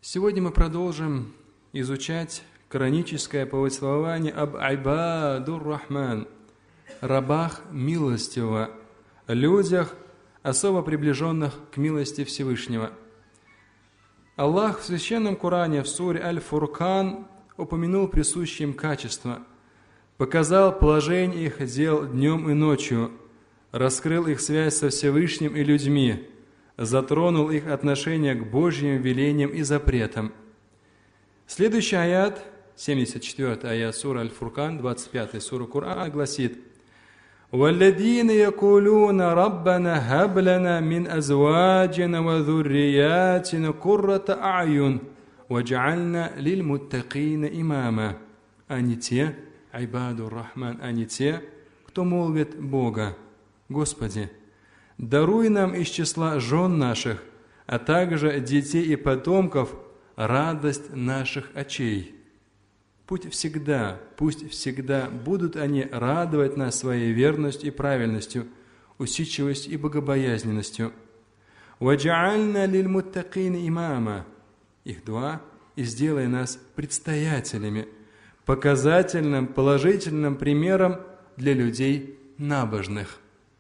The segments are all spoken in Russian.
Сегодня мы продолжим изучать кораническое повествование об Айбадур-Рахман, рабах милостивого, людях, особо приближенных к милости Всевышнего. Аллах в Священном Коране в суре Аль-Фуркан упомянул присущие им качества, показал положение их дел днем и ночью, раскрыл их связь со Всевышним и людьми, затронул их отношение к Божьим велениям и запретам. Следующий аят, 74 аят сура Аль-Фуркан, 25 сура Корана, гласит: وَالَّذِينَ يَقُولُونَ رَبَّنَا هَبْ لَنَا مِنْ أَزْوَاجِنَا وَذُرِّيَّاتِنَا قُرَّةَ أَعْيُنٍ وَاجْعَلْنَا لِلْمُتَّقِينَ إِمَامًا. Они те, Айбадур-Рахман, они те, кто молвит Бога: Господи, даруй нам из числа жен наших, а также детей и потомков радость наших очей. Пусть всегда будут они радовать нас своей верностью и правильностью, усидчивостью и богобоязненностью. وَجَعَلْنَا لِلْمُتَّقِينَ إِمَامًا. Их дуа: и сделай нас предстоятелями, показательным, положительным примером для людей набожных.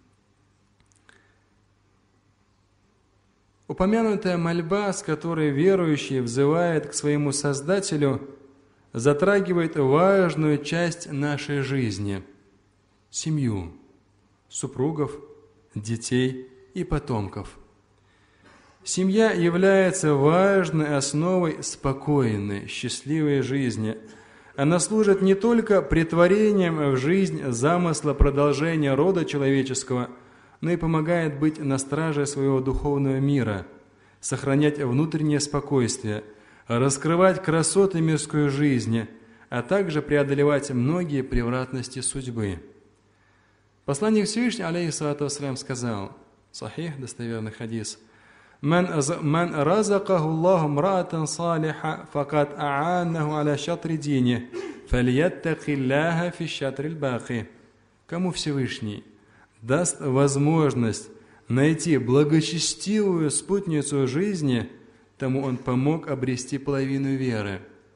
Упомянутая мольба, с которой верующий взывает к своему Создателю, затрагивает важную часть нашей жизни – семью, супругов, детей и потомков. Семья является важной основой спокойной, счастливой жизни. Она служит не только претворением в жизнь замысла продолжения рода человеческого, но и помогает быть на страже своего духовного мира, сохранять внутреннее спокойствие, раскрывать красоты мирской жизни, а также преодолевать многие превратности судьбы. Посланник Всевышнего, алейхиссалату вассалям, сказал, сахих, достоверный хадис: «Ман разакаху Аллаху мраатан салиха, факад а'аннаху аля шатри дини, фальяттаки Аллаха фи шатрил баки». Кому Всевышний даст возможность найти благочестивую спутницу жизни, тому он помог обрести половину веры.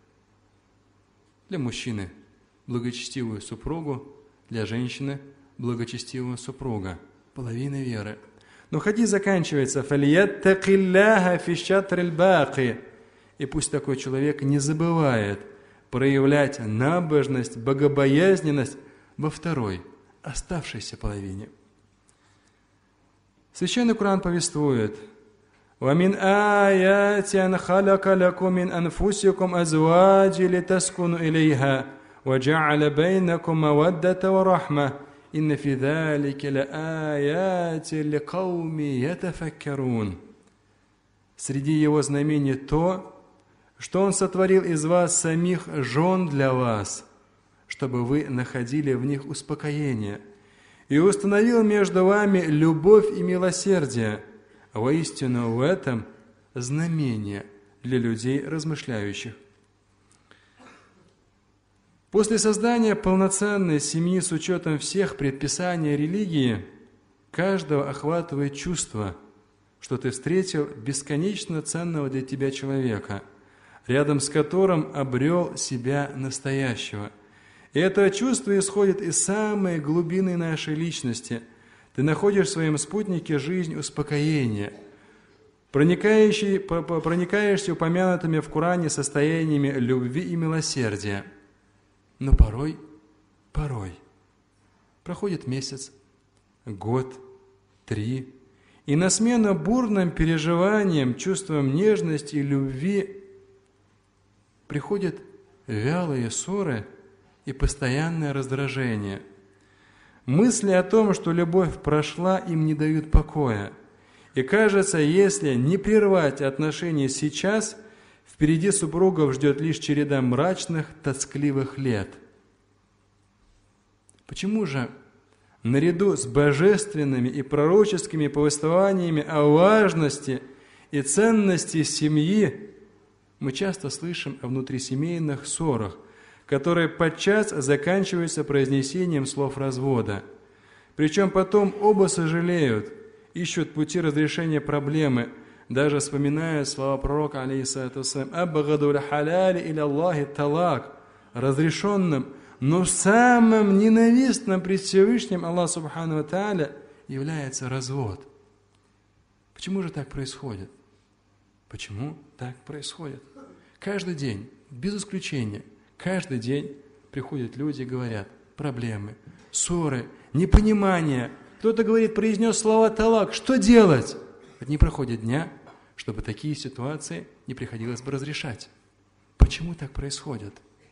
Для мужчины – благочестивую супругу, для женщины – благочестивого супруга, половина веры. Но хадис заканчивается «Фальяттаки Аллаха фи шатрил баки». И пусть такой человек не забывает проявлять набожность, богобоязненность во второй, оставшейся половине. Священный Коран повествует: وَمِنْ آيَاتِ أَنْ خَلَقَ لَكُمْ مِنْ أَنْفُسِكُمْ أَزْوَاجٍ لِتَسْكُنُوا إِلَيْهَا وَجَعَلَ بَيْنَكُمْ مَوَدَّةً وَرَحْمَةً إِنَّ فِي ذَلِكَ لَآيَاتٍ لِقَوْمٍ يَتَفَكَّرُونَ. Среди его знамений то, что он сотворил из вас самих жен для вас, чтобы вы находили в них успокоение, и установил между вами любовь и милосердие. Воистину в этом знамение для людей размышляющих. После создания полноценной семьи с учетом всех предписаний религии, каждого охватывает чувство, что ты встретил бесконечно ценного для тебя человека, рядом с которым обрел себя настоящего. И это чувство исходит из самой глубины нашей личности. Ты находишь в своем спутнике жизнь успокоения, проникаешься упомянутыми в Коране состояниями любви и милосердия. Но порой проходит месяц, год, 3, и на смену бурным переживаниям, чувствам нежности и любви приходят вялые ссоры и постоянное раздражение. Мысли о том, что любовь прошла, им не дают покоя. И кажется, если не прервать отношения сейчас, впереди супругов ждет лишь череда мрачных, тоскливых лет. Почему же, наряду с божественными и пророческими повествованиями о важности и ценности семьи, мы часто слышим о внутрисемейных ссорах, которые подчас заканчиваются произнесением слов развода. Причем потом оба сожалеют, ищут пути разрешения проблемы, даже вспоминая слова пророка, алейхиссалату вассалям, «Абгаду ля-халяли иля Аллахи талак», разрешенным, но самым ненавистным пред Всевышним Аллах Субхану ва Тааля является развод. Почему же так происходит? Почему так происходит? Каждый день, без исключения, каждый день приходят люди и говорят проблемы, ссоры, непонимание. Кто-то говорит, произнес слова талак, что делать? Не проходит дня, чтобы такие ситуации не приходилось бы разрешать. Почему так происходит?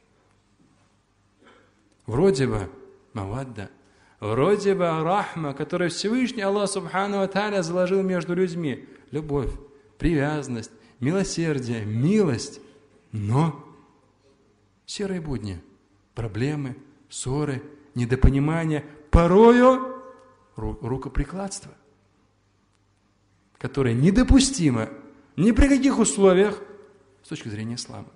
Вроде бы мавадда, вроде бы рахма, которую Всевышний Аллах Субхану ва Тааля заложил между людьми. Любовь, привязанность, милосердие, милость. Но серые будни, проблемы, ссоры, недопонимания, порою рукоприкладство, которое недопустимо ни при каких условиях с точки зрения ислама.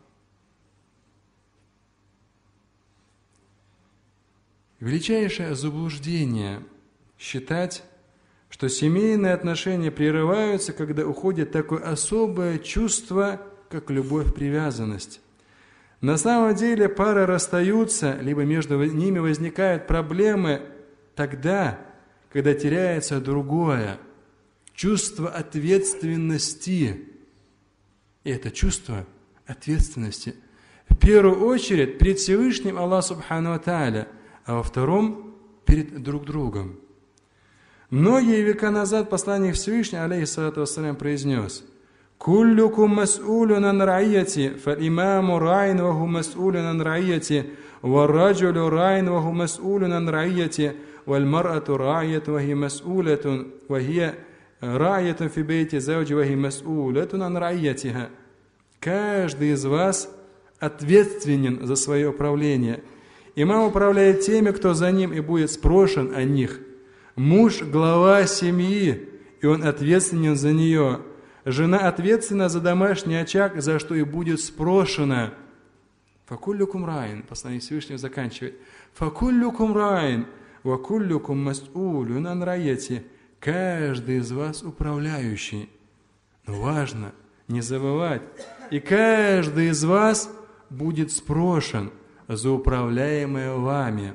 Величайшее заблуждение считать, что семейные отношения прерываются, когда уходит такое особое чувство, как любовь, привязанность. На самом деле пары расстаются, либо между ними возникают проблемы тогда, когда теряется другое чувство ответственности. И это чувство ответственности в первую очередь перед Всевышним Аллах Субхану ва Тааля, а во втором перед друг другом. Многие века назад посланник Всевышнего, алейхиссалату вассалям, произнес: «Куллюкум мас'улюн ан ра'ияти, фал-имаму ра'ин ва ху мас'улюн ан ра'ияти, вар-раджулю ра'ин ва ху мас'улюн ан ра'ияти, валь-мар'ату ра'иятун ва хи мас'улятун, ва хия ра'иятун фи бейти зауджи ва хи мас'улятун ан ра'иятиха». Каждый из вас ответственен за свое управление. Имам управляет теми, кто за ним, и будет спрошен о них. Муж – глава семьи, и он ответственен за нее. Жена ответственна за домашний очаг, за что и будет спрошена. «Факуллюкум раин», посланник Всевышнего заканчивает. «Факуллюкум раин, вакуллюкум мас'улюн ан ра'ияти». Каждый из вас управляющий. Но важно не забывать, и каждый из вас будет спрошен за управляемое вами.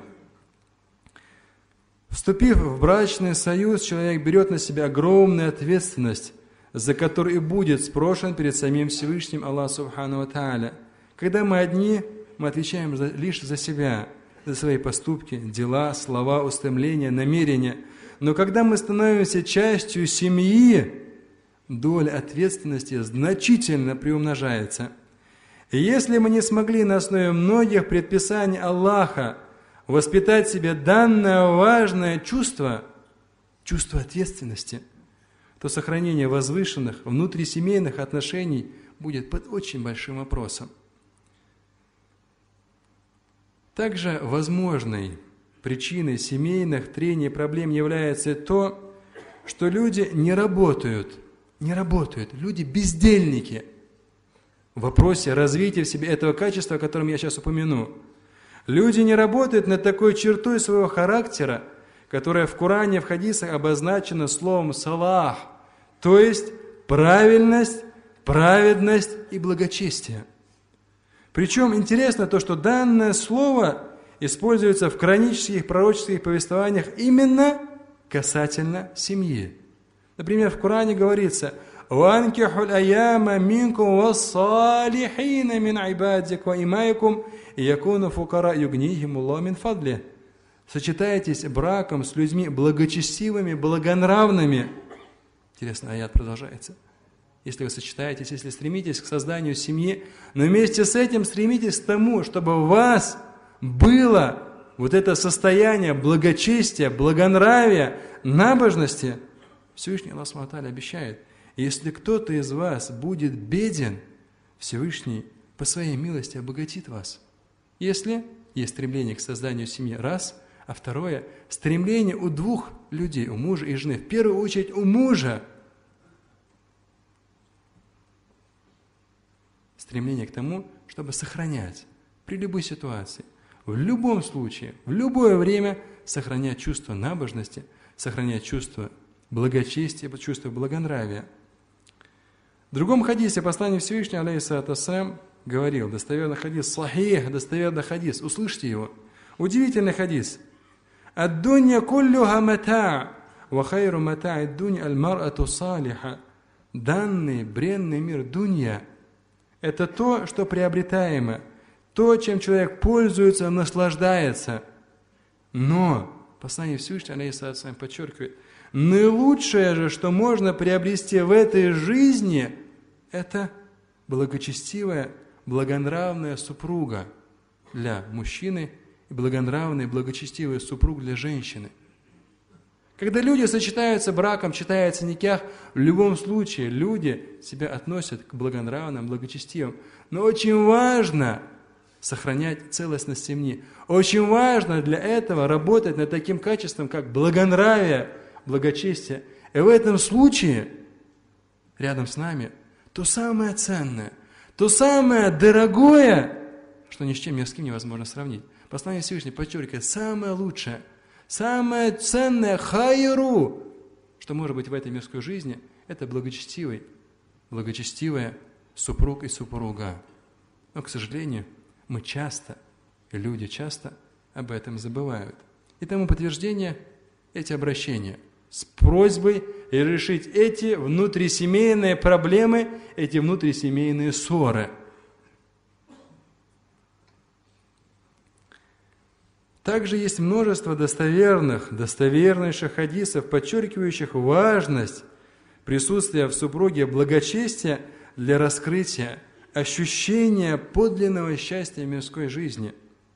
Вступив в брачный союз, человек берет на себя огромную ответственность, за которую и будет спрошен перед самим Всевышним Аллах Субхану ва Тааля. Когда мы одни, мы отвечаем лишь за себя, за свои поступки, дела, слова, устремления, намерения. Но когда мы становимся частью семьи, доля ответственности значительно приумножается. И если мы не смогли на основе многих предписаний Аллаха воспитать в себе данное важное чувство, чувство ответственности, то сохранение возвышенных внутрисемейных отношений будет под очень большим вопросом. Также возможной причиной семейных трений и проблем является то, что люди не работают, люди бездельники в вопросе развития в себе этого качества, о котором я сейчас упомяну. Люди не работают над такой чертой своего характера, которая в Коране, в хадисах обозначена словом «салах», то есть правильность, праведность и благочестие. Причем интересно то, что данное слово используется в коранических пророческих повествованиях именно касательно семьи. Например, в Коране говорится: «Ванкихуль аяма минкум вассалихина мин айбадик ва имайкум якуну фукара югнихим Аллах мин фадли». Сочетайтесь браком с людьми благочестивыми, благонравными. Интересно, аят продолжается. Если вы сочетаетесь, если стремитесь к созданию семьи, но вместе с этим стремитесь к тому, чтобы у вас было вот это состояние благочестия, благонравия, набожности, Всевышний Аллах Субхану ва Тааля обещает: если кто-то из вас будет беден, Всевышний по своей милости обогатит вас. Если есть стремление к созданию семьи, раз, а второе, стремление у двух людей, у мужа и жены, в первую очередь у мужа, стремление к тому, чтобы сохранять при любой ситуации, в любом случае, в любое время сохранять чувство набожности, сохранять чувство благочестия, чувство благонравия. В другом хадисе посланник Всевышнего, алейхиссалату вассалям, говорил, достоверный хадис, сахих, достоверный хадис, услышьте его. Удивительный хадис. «Ад-дунья куллюха мата, ва хайру мата ад-дунья аль-мар'ату салиха». Данный, бренный мир, дунья, это то, что приобретаемо, то, чем человек пользуется, наслаждается. Но, послание Всевышнего, алейхиссалату вассалям, подчеркивает, наилучшее же, что можно приобрести в этой жизни, это благочестивая, благонравная супруга для мужчины и благонравный, благочестивый супруг для женщины. Когда люди сочетаются браком, читается никях, в любом случае люди себя относят к благонравным, благочестивым. Но очень важно сохранять целостность семьи. Очень важно для этого работать над таким качеством, как благонравие, благочестие. И в этом случае рядом с нами то самое ценное, то самое дорогое, что ни с чем, ни с кем невозможно сравнить. Послание Всевышнего подчеркивает, самое лучшее, самое ценное хайру, что может быть в этой мирской жизни, это благочестивая супруг и супруга. Но, к сожалению, мы часто, и люди часто об этом забывают. И тому подтверждение эти обращения с просьбой решить эти внутрисемейные проблемы, эти внутрисемейные ссоры. Также есть множество достовернейших хадисов, подчеркивающих важность присутствия в супруге благочестия для раскрытия, ощущения подлинного счастья мирской жизни.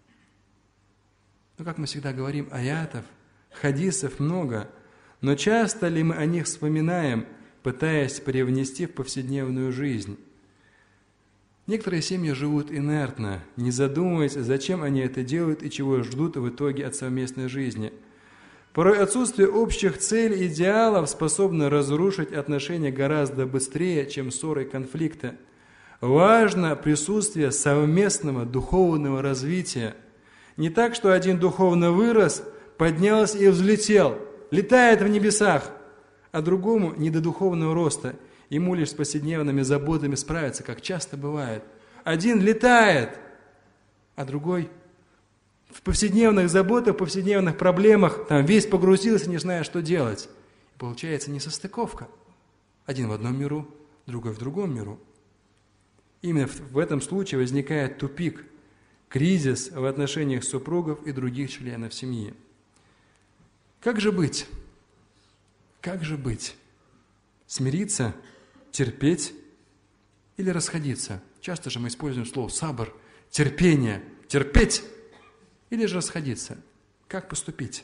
Но, как мы всегда говорим, аятов, хадисов много, но часто ли мы о них вспоминаем, пытаясь привнести в повседневную жизнь? Некоторые семьи живут инертно, не задумываясь, зачем они это делают и чего ждут в итоге от совместной жизни. Порой отсутствие общих целей и идеалов способно разрушить отношения гораздо быстрее, чем ссоры и конфликты. Важно присутствие совместного духовного развития. Не так, что один духовно вырос, поднялся и взлетел, летает в небесах, а другому не до духовного роста. Ему лишь с повседневными заботами справиться, как часто бывает. Один летает, а другой в повседневных заботах, в повседневных проблемах, там весь погрузился, не зная, что делать. И получается несостыковка. Один в одном миру, другой в другом миру. Именно в этом случае возникает тупик, кризис в отношениях супругов и других членов семьи. Как же быть? Как же быть? Смириться, терпеть или расходиться? Часто же мы используем слово «сабр», терпение, терпеть или же расходиться. Как поступить?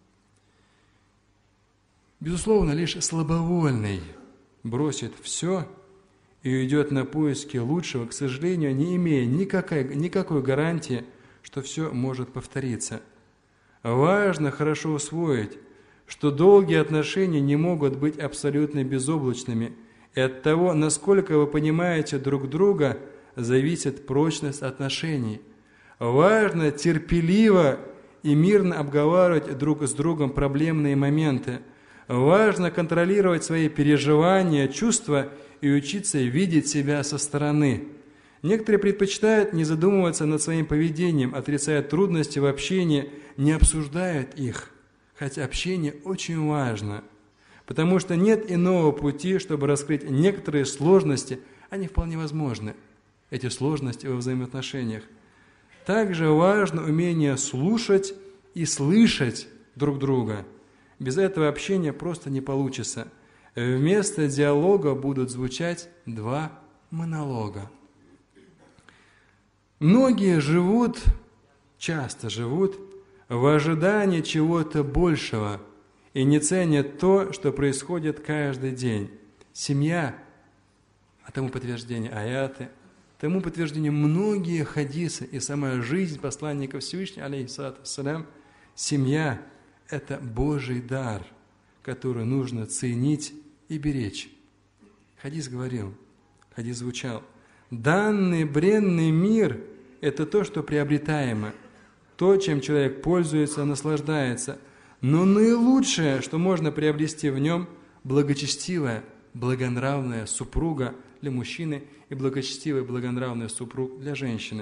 Безусловно, лишь слабовольный бросит все и уйдет на поиски лучшего, к сожалению, не имея никакой гарантии, что все может повториться. Важно хорошо усвоить, что долгие отношения не могут быть абсолютно безоблачными, и от того, насколько вы понимаете друг друга, зависит прочность отношений. Важно терпеливо и мирно обговаривать друг с другом проблемные моменты. Важно контролировать свои переживания, чувства и учиться видеть себя со стороны. Некоторые предпочитают не задумываться над своим поведением, отрицают трудности в общении, не обсуждают их. Хотя общение очень важно, потому что нет иного пути, чтобы раскрыть некоторые сложности, они вполне возможны, эти сложности во взаимоотношениях. Также важно умение слушать и слышать друг друга. Без этого общения просто не получится. Вместо диалога будут звучать два монолога. Многие часто живут в ожидании чего-то большего и не ценят то, что происходит каждый день. Семья, а тому подтверждение аяты, тому подтверждение многие хадисы и сама жизнь посланника Всевышнего, алейхиссалату вассалям, семья – это Божий дар, который нужно ценить и беречь. Хадис звучал, данный бренный мир – это то, что приобретаемо, то, чем человек пользуется, наслаждается. Но наилучшее, что можно приобрести в нем, благочестивая, благонравная супруга для мужчины и благочестивый, благонравный супруг для женщины.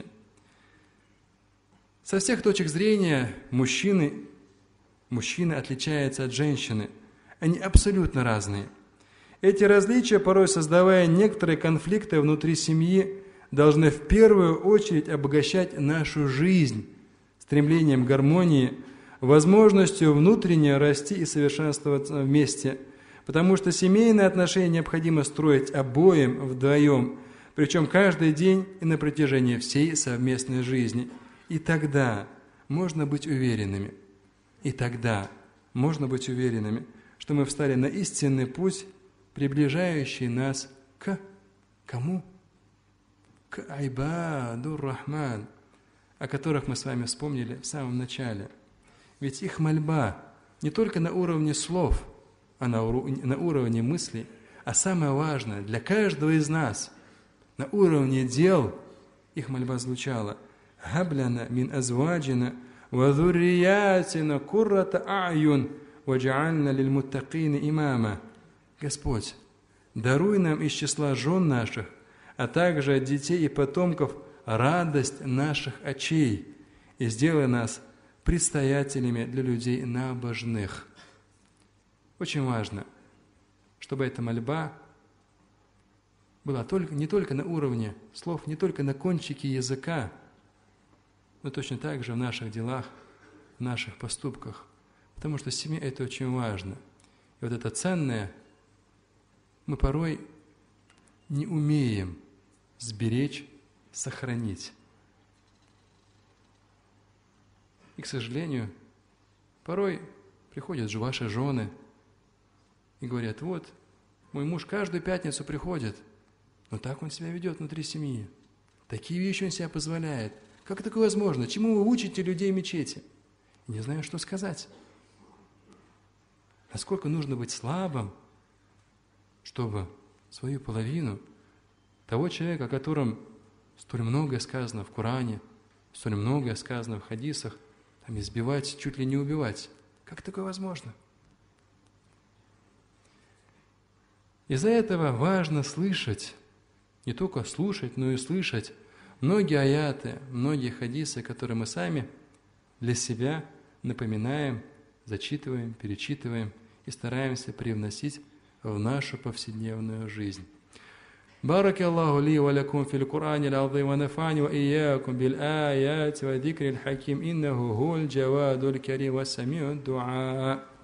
Со всех точек зрения мужчина отличается от женщины. Они абсолютно разные. Эти различия, порой создавая некоторые конфликты внутри семьи, должны в первую очередь обогащать нашу жизнь стремлением к гармонии, возможностью внутренне расти и совершенствоваться вместе, потому что семейные отношения необходимо строить обоим вдвоем, причем каждый день и на протяжении всей совместной жизни. И тогда можно быть уверенными, что мы встали на истинный путь, приближающий нас к кому? К Айбадур Рахман, о которых мы с вами вспомнили в самом начале. Ведь их мольба не только на уровне слов, а на уровне мыслей, а самое важное для каждого из нас, на уровне дел, их мольба звучала: «Хабляна мин азваджина ва зурриятина куррата а'юн вадж'альна лиль-муттакина имама». Господь, даруй нам из числа жен наших, а также от детей и потомков радость наших очей, и сделай нас предстоятелями для людей набожных. Очень важно, чтобы эта мольба была не только на уровне слов, не только на кончике языка, но точно так же в наших делах, в наших поступках. Потому что семья – это очень важно. И вот это ценное мы порой не умеем сберечь, сохранить. И, к сожалению, порой приходят же ваши жены и говорят: вот, мой муж каждую пятницу приходит, но так он себя ведет внутри семьи. Такие вещи он себе позволяет. Как такое возможно? Чему вы учите людей в мечети? Не знаю, что сказать. Насколько нужно быть слабым, чтобы свою половину, того человека, о котором столь многое сказано в Коране, столь многое сказано в хадисах, там избивать, чуть ли не убивать. Как такое возможно? Из-за этого важно слышать, не только слушать, но и слышать многие аяты, многие хадисы, которые мы сами для себя напоминаем, зачитываем, перечитываем и стараемся привносить в нашу повседневную жизнь. بارك الله لي ولكم في القرآن العظيم ونفعني وإياكم بالآيات وذكر الحكيم إنه هو الجواد الكريم والسميع الدعاء.